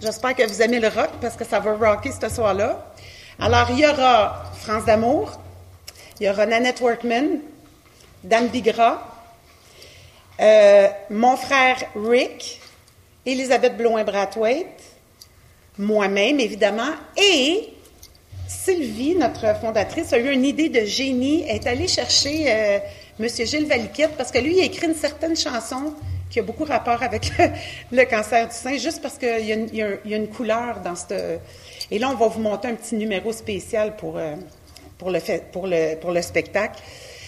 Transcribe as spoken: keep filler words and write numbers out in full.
J'espère que vous aimez le rock parce que ça va rocker ce soir-là. Alors, il y aura France d'Amour, il y aura Nanette Workman, Dan Bigra, euh, mon frère Rick, Elisabeth Blouin-Brathwaite, moi-même, évidemment, et Sylvie, notre fondatrice, a eu une idée de génie. Elle est allée chercher euh, M. Gilles Valiquette parce que lui, il a écrit une certaine chanson qui a beaucoup rapport avec le, le cancer du sein, juste parce qu'il y a une, il y a, il y a une couleur dans cette... Et là, on va vous monter un petit numéro spécial pour, euh, pour, le, fait, pour, le, pour le spectacle.